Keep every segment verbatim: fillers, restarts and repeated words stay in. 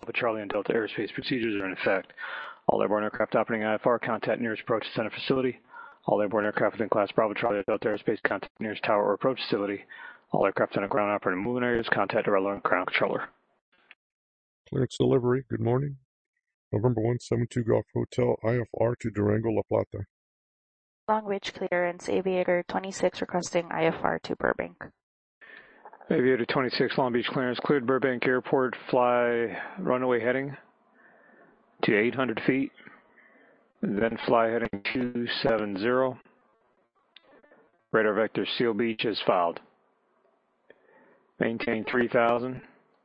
Alpha Charlie and Delta airspace procedures are in effect. All airborne aircraft operating I F R, contact nearest approach center facility. All airborne aircraft within class Bravo Charlie or Delta airspace, contact nearest tower or approach facility. All aircraft in a ground operating movement areas, contact the relevant ground controller. Clearance delivery, good morning. November one seven two Golf Hotel, I F R to Durango, La Plata. Long Beach clearance, Aviator twenty-six requesting I F R to Burbank. Aviator twenty-six, Long Beach clearance, cleared Burbank Airport, fly runway heading to eight hundred feet, then fly heading two seven zero. Radar vector Seal Beach is filed. Maintain three thousand.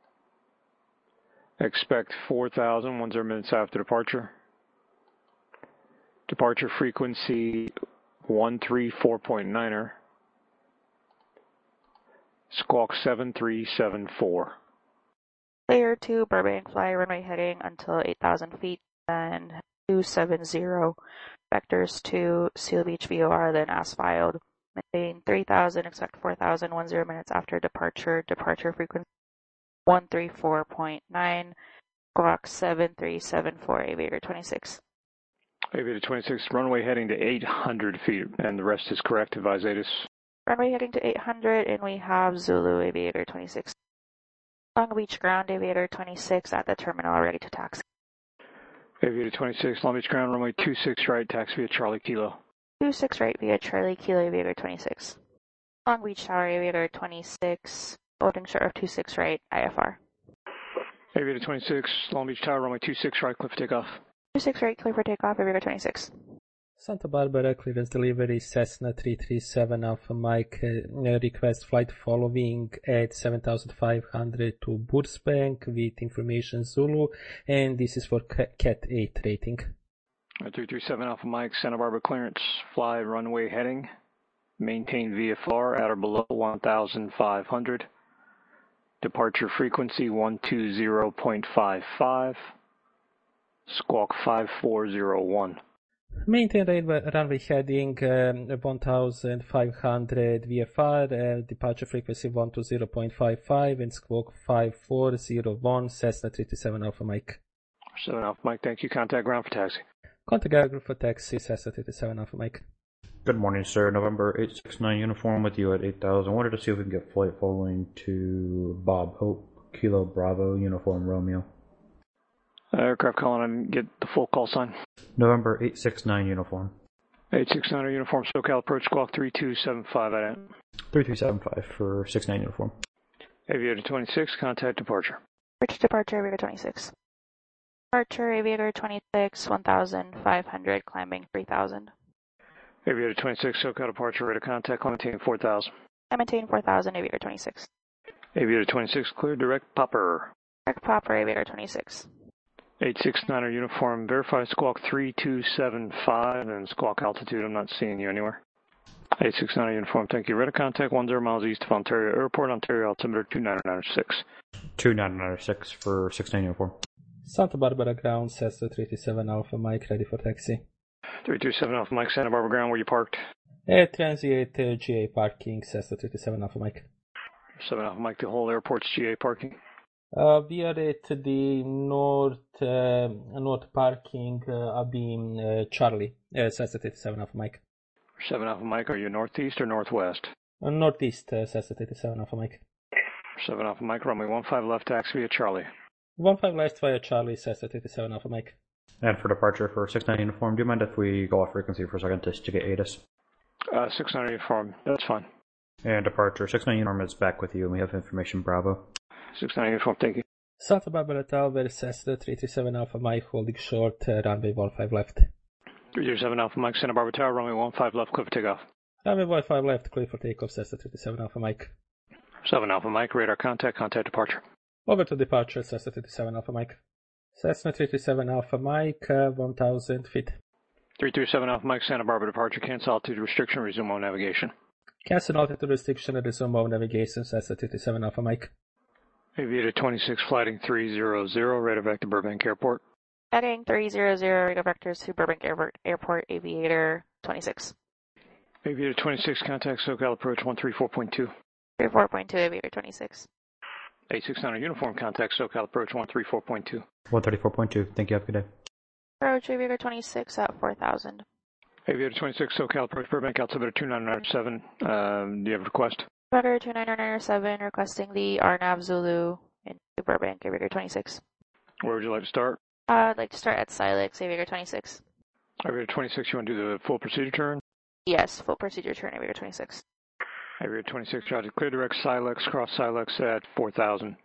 Expect four thousand, one zero minutes after departure. Departure frequency one three four point niner. Squawk seven three seven four. Clear to Burbank, fly runway heading until eight thousand feet, then two seven zero. Vectors to Seal Beach V O R, then as filed. Maintain three thousand, expect four thousand, one zero minutes after departure. Departure frequency one three four point nine. Squawk seven three seven four, Aviator twenty-six. Aviator twenty-six, runway heading to eight hundred feet, and the rest is correct. Advise ATIS. Runway heading to eight hundred, and we have Zulu, Aviator twenty-six. Long Beach ground, Aviator twenty-six at the terminal, ready to taxi. Aviator twenty-six, Long Beach ground, runway two six right, taxi via Charlie Kilo. two six right via Charlie Kilo, Aviator twenty-six. Long Beach Tower, Aviator twenty-six, holding short of two six right, I F R. Aviator twenty-six, Long Beach Tower, runway two six right, clear for takeoff. two six right, clear for takeoff, Aviator twenty-six. Santa Barbara clearance delivery, Cessna three three seven Alpha Mike, uh, request flight following at seven thousand five hundred to Burbank with information Zulu, and this is for Cat eight rating. three three seven Alpha Mike, Santa Barbara clearance, fly runway heading, maintain V F R at or below one thousand five hundred. Departure frequency one two zero point five five. Squawk five four zero one. Maintain railway, runway heading um, one thousand five hundred V F R, uh, departure frequency one two zero point five five, and squawk five four zero one, Cessna three two seven Alpha Mike. seven Alpha Mike, thank you. Contact ground for taxi. Contact ground for taxi, Cessna three two seven Alpha Mike. Good morning, sir. November eight six nine uniform with you at eight thousand. Wanted to see if we can get flight following to Bob Hope, Kilo Bravo, uniform Romeo. Uh, aircraft calling and get the full call sign. November eight six nine uniform. eight six nine uniform, SoCal approach, squawk three two seven five at it. three two seven five for six nine uniform. Aviator twenty-six, contact departure. Bridge departure, Aviator twenty-six. Departure, Aviator twenty-six, one thousand five hundred, climbing three thousand. Aviator twenty-six, SoCal departure, rate of contact, maintain four thousand. I maintain four thousand, Aviator twenty-six. Aviator twenty-six, clear direct popper. Direct popper, Aviator twenty-six. eight six niner uniform, verify squawk three two seven five and squawk altitude. I'm not seeing you anywhere. eight six niner uniform, thank you. Rate of contact one zero miles east of Ontario Airport, Ontario altimeter two nine nine six. two nine nine six for six nine uniform. Santa Barbara ground, Cessna three two seven Alpha Mike, ready for taxi. three two seven Alpha Mike, Santa Barbara ground, where you parked? At Transient uh, G A parking, Cessna three two seven Alpha Mike. seven Alpha Mike, the whole airport's G A parking. Uh, we are at the north uh, north parking, uh, Abim uh, Charlie, uh, Cessna three two seven Alpha Mike. seven Alpha Mike, are you northeast or northwest? Uh, northeast, uh, Cessna three two seven Alpha Mike. seven Alpha Mike, runway one five left, taxi via Charlie. one five left via Charlie, Cessna three two seven Alpha Mike. And for departure for six nine uniform, do you mind if we go off frequency for a second just to get ATIS? Uh, six nine uniform, that's fine. And departure, six nine uniform is back with you, and we have information Bravo. six nine uniform, thank you. Santa Barbara Tower, Cessna three two seven Alpha Mike, holding short, uh, runway one five left. three two seven Alpha Mike, Santa Barbara Tower, runway one five left, clear for takeoff. Runway one five left, clear for takeoff, Cessna three two seven Alpha Mike. seven Alpha Mike, radar contact, contact departure. Over to departure, Cessna three two seven Alpha Mike. Cessna three two seven Alpha Mike, uh, one thousand feet. three two seven Alpha Mike, Santa Barbara departure, cancel altitude restriction, resume on navigation. Cancel altitude restriction and resume on navigation, Cessna three two seven Alpha Mike. Aviator twenty-six, flighting three zero zero, radar back to Burbank Airport. Heading three zero zero, radar vectors to Burbank Airport, Airport Aviator twenty-six. Aviator twenty-six, contact SoCal approach one three four point two. three four point two, Aviator twenty-six. eight six nine uniform, contact SoCal approach one three four point two. one thirty-four point two. Thank you. Have a good day. Approach Aviator twenty-six at four thousand. Aviator twenty-six, SoCal approach Burbank, altimeter two nine nine seven. Um, do you have a request? Roger two nine nine seven requesting the R N A V Zulu in Burbank, Aviator twenty-six. Where would you like to start? Uh, I'd like to start at Silex, Aviator twenty-six. Aviator twenty-six, you want to do the full procedure turn? Yes, full procedure turn, Aviator twenty-six. Aviator twenty-six, Roger. Clear direct Silex, cross Silex at four thousand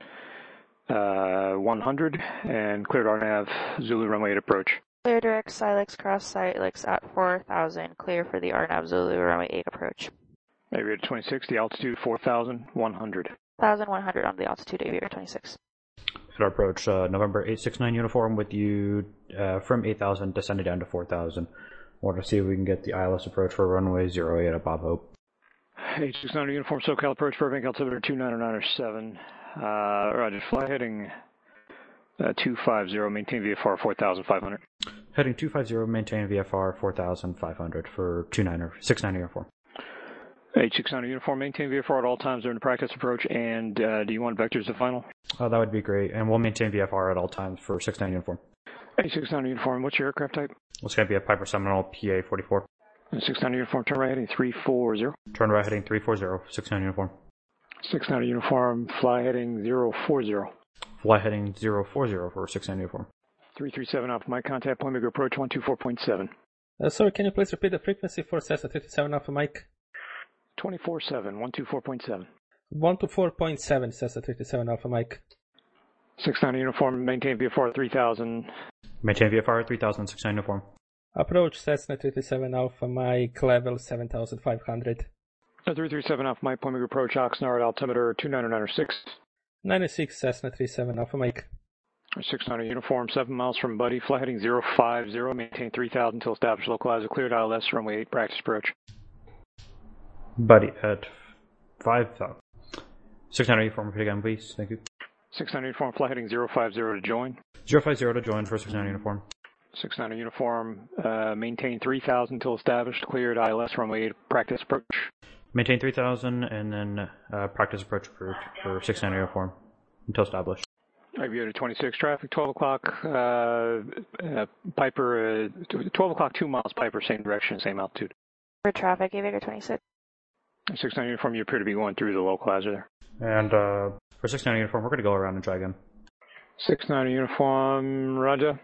one hundred, and cleared R N A V Zulu runway eight approach. Clear direct Silex, cross Silex at four thousand, clear for the R N A V Zulu runway eight approach. Aviator twenty-six, the altitude four thousand one hundred. one thousand one hundred on the altitude, Aviator twenty-six. Our approach, uh, November eight six nine uniform with you uh, from eight thousand, descending down to four thousand. Want to see if we can get the I L S approach for runway zero eight at Bob Hope. eight six nine uniform, SoCal approach, Burbank, altimeter two nine nine seven. Uh, Roger, fly heading uh, two five zero, maintain V F R four thousand five hundred. Heading two five zero, maintain V F R four thousand five hundred for two nine six nine uniform. eight six nine uniform, maintain V F R at all times during the practice approach, and uh, do you want vectors to final? Oh, that would be great, and we'll maintain V F R at all times for six nine uniform. eight six nine uniform, what's your aircraft type? It's going to be a Piper Seminole P A forty-four. six nine uniform, turn right heading three four zero. Turn right heading three four zero, six nine uniform. six nine uniform, fly heading zero four zero. Fly heading zero four zero for six nine uniform. three three seven Alpha Mike, contact point, make approach one two four point seven. Uh, sorry, can you please repeat the frequency for Cessna thirty-seven Alpha Mike? twenty-four seven, one two four point seven. one two four point seven, Cessna thirty-seven Alpha Mike. six nine uniform, maintain V F R three thousand. Maintain V F R three thousand, six nine uniform. Approach Cessna thirty-seven Alpha Mike, level seven thousand five hundred. three three seven Alpha Mike, point, make approach Oxnard, altimeter two nine nine six. ninety-six Cessna thirty-seven Alpha Mike. six nine uniform, seven miles from Buddy, fly heading zero five zero, maintain three thousand until established localizer, cleared I L S, runway eight, practice approach. Buddy at five thousand. six nine uniform, repeat again, please. Thank you. six nine uniform, fly heading zero five zero to join. zero five zero to join for six nine uniform. six nine uniform, uh, maintain three thousand until established, cleared I L S, runway eight, practice approach. Maintain three thousand and then uh, practice approach approved for six nine uniform until established. Aviator twenty-six, traffic, twelve o'clock, uh, uh, Piper, uh, twelve o'clock, two miles, Piper, same direction, same altitude. For traffic, Aviator twenty-six. six nine uniform, you appear to be going through the localizer there. And uh, for six nine uniform, we're going to go around and try again. six nine uniform, Roger.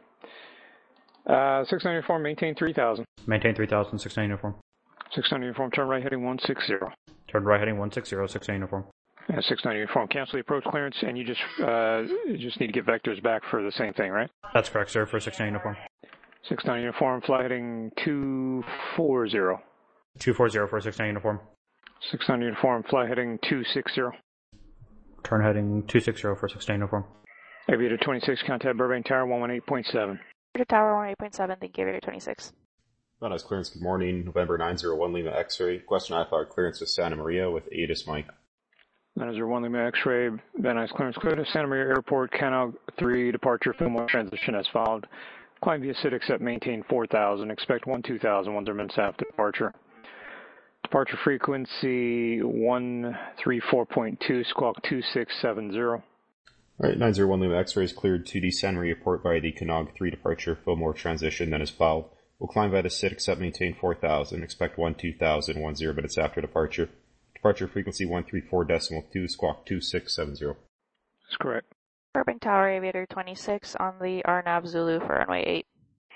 Uh, six nine uniform, maintain three thousand. Maintain three thousand, six nine uniform. six nine uniform, turn right heading one six zero. Turn right heading one six zero, six nine uniform. Yeah, six nine uniform, cancel the approach clearance, and you just uh, you just need to get vectors back for the same thing, right? That's correct, sir, for six nine uniform. six nine uniform, fly heading two four zero. two four zero for six nine uniform. six nine uniform, fly heading two six zero. Turn heading two six zero for six nine uniform. Aviator twenty-six, contact Burbank Tower one one eight point seven. Tower one eight point seven, thank you, Aviator twenty-six. Van Nuys clearance, good morning. November nine zero one Lima X-ray. Question I F R clearance to Santa Maria with A T I S Mike. nine zero one Lima X-ray, Van Nuys clearance clear to Santa Maria Airport, Canal three, departure, Fillmore transition as followed. Climb via C I D accept, maintain four thousand, expect one two thousand, one hundred minutes after departure. Departure frequency one three four point two, squawk two six seven zero. Alright, nine zero one Lima X-ray is cleared to the Santa Maria Port via the Canal three departure, Fillmore transition, then is followed. We'll climb via the C I D accept, maintain four thousand, expect one two thousand, one zero minutes after departure. Departure frequency one three four decimal two, squawk two six seven zero. That's correct. Burbank Tower, Aviator twenty-six on the R N A V Zulu for runway eight.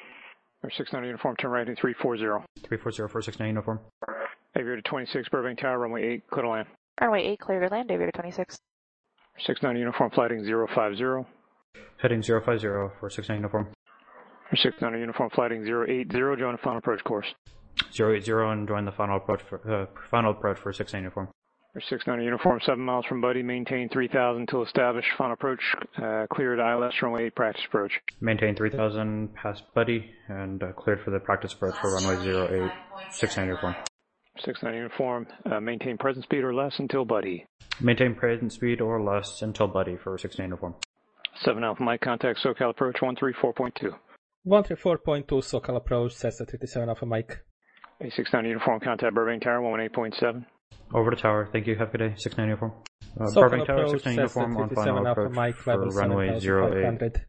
Or six nine uniform, turn right at three four zero. three four zero for six nine uniform. Aviator twenty-six, Burbank Tower, runway eight, clear to land. Runway eight, clear to land, Aviator twenty-six. six nine uniform, flighting zero five zero. Heading zero five zero for six nine uniform. Or six nine uniform, flighting zero eight zero, join the final approach course. zero eight zero and join the final approach for, uh, final approach for six nine uniform. Or six nine uniform, seven miles from Buddy, maintain three thousand until established, final approach, uh, cleared I L S, runway eight, practice approach. Maintain three thousand past Buddy and uh, cleared for the practice approach for runway zero eight, six nine uniform. six nine uniform, uh, maintain present speed or less until Buddy. Maintain present speed or less until Buddy for six nine uniform. seven Alpha Mike, contact SoCal approach one three four point two. one three four point two, SoCal approach, Cessna thirty-seven Alpha Mike. A six nine uniform, contact Burbank Tower one one eight point seven. Over to tower. Thank you. Have a good day. six nine uniform. Uh, SoCal Burbank Tower, approach, six nine Cessna uniform on thirty-seven final Alpha approach Mike, for level runway zero eight. seven thousand five hundred.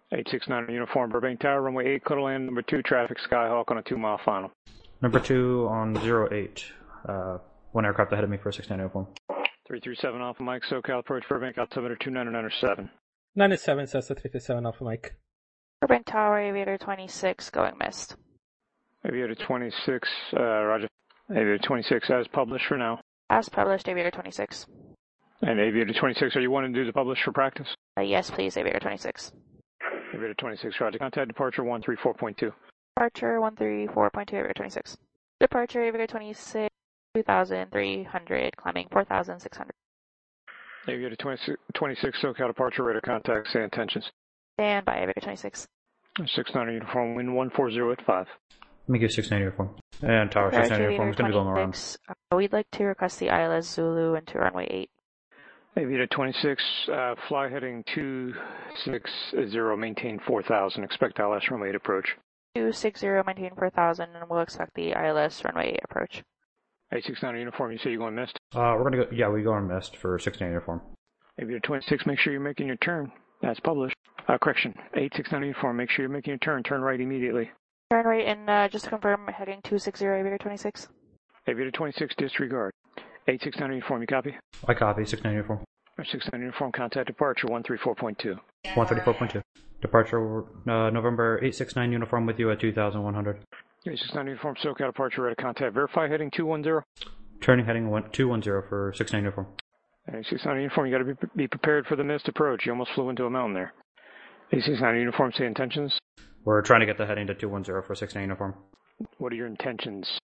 eight six nine uniform, Burbank Tower, runway eight, clear to land, number two, traffic Skyhawk on a two mile final. Number two on zero eight. Uh, one aircraft ahead of me for six nine uniform. three three seven Alpha Mike, SoCal approach Burbank, altimeter two nine nine seven. ninety-seven, Cessna three three seven Alpha Mike. Burbank Tower, Aviator twenty-six, going missed. Aviator twenty-six, uh, roger. Aviator twenty-six as published for now. As published, Aviator twenty-six. And Aviator twenty-six, are you wanting to do the publish for practice? Uh, yes, please, Aviator twenty-six. Aviator twenty-six, roger. Contact departure one three four point two. Departure one three four point two, Aviator twenty-six. Departure, Aviator twenty-six, two thousand three hundred, climbing four thousand six hundred. Aviator twenty-six, SoCal departure, radar contact, say intentions. Stand by, Aviator twenty-six. six nine uniform, wind one four zero at five. Let me give six nine uniform. And tower six nine uniform is going to be going around. Uh, we'd like to request the I L S Zulu into runway eight. Aviator twenty-six, uh, fly heading two six zero, maintain four thousand, expect I L S runway eight approach. two six zero, maintain four thousand, and we'll expect the I L S runway eight approach. eight six nine uniform, you say you're going missed? Uh, we're going to go, yeah, we go on missed for six nine uniform. Aviator twenty-six, make sure you're making your turn. That's published. Uh, correction, eight six nine uniform, make sure you're making your turn. Turn right immediately. Turn right, and uh, just to confirm, heading two six zero, Aviator twenty-six. Aviator twenty-six, disregard. eight six nine uniform, you copy? I copy, six nine uniform. six nine uniform, contact departure one three four point two. one thirty-four point two. Departure uh, November eight six nine uniform with you at two thousand one hundred. eight six nine uniform, SoCal departure, radar contact, verify heading two one zero. Turning heading one, two one zero for six nine uniform. eight six nine uniform, you got to be, be prepared for the missed approach. You almost flew into a mountain there. eight six nine uniform, say intentions. We're trying to get the heading to two one zero for six nine uniform. What are your intentions?